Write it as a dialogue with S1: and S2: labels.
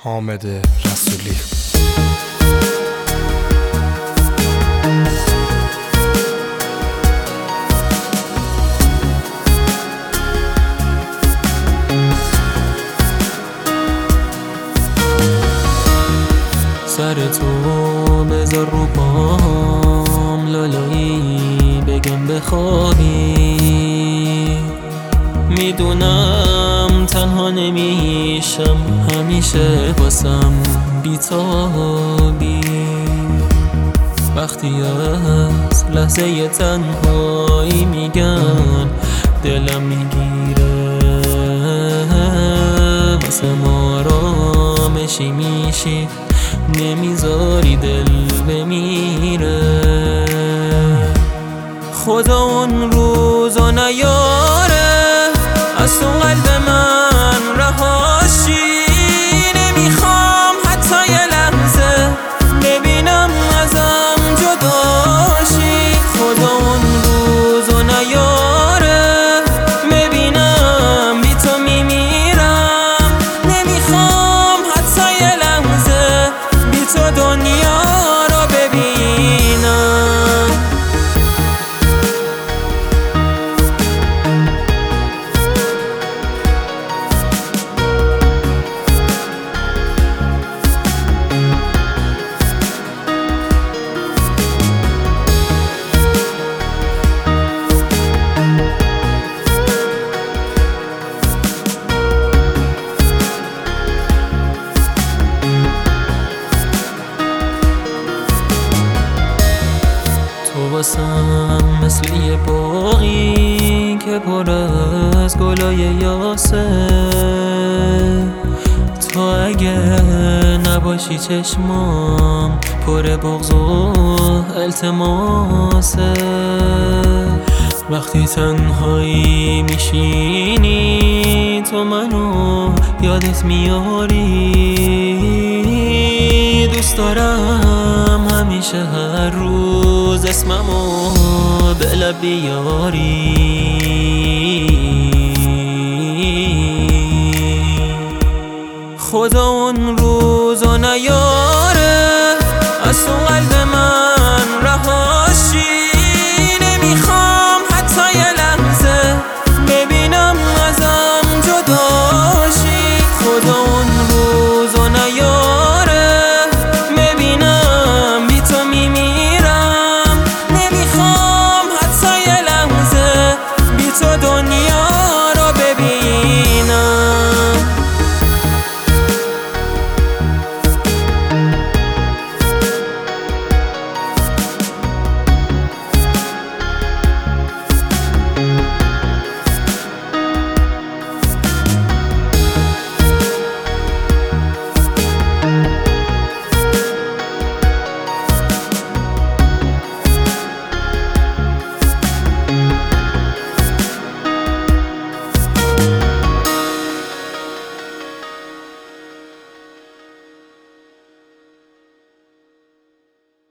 S1: حامد رسولی.
S2: سر تو بذار رو پام، لالایی بگم بخوابی. میدونم تنها نمیشم، همیشه باسم بیتابی. وقتی از لحظه تنهایی میگن دلم میگیره، واسه ما آرامشی میشی، نمیذاری دل بمیره. خدا اون روزو نیاره، از تو قلب من رهاشی. نمیخوام حتی یه لحظه ببینم ازم جداشی. خدا اون روزو نیاره، ببینم بی تو میمیرم. نمیخوام حتی یه لحظه بی تو دنیا رو ببینم. تو واسم مثل یه باغی که پر از گلای یاسه. تو اگه نباشی چشمام پر بغض و التماسه. وقتی تنهایی میشینی تو منو یادت میاری. دوست دارم همیشه هر روز اسممو به لب بیاری. خدا اون روزو نیاره، از تو قلب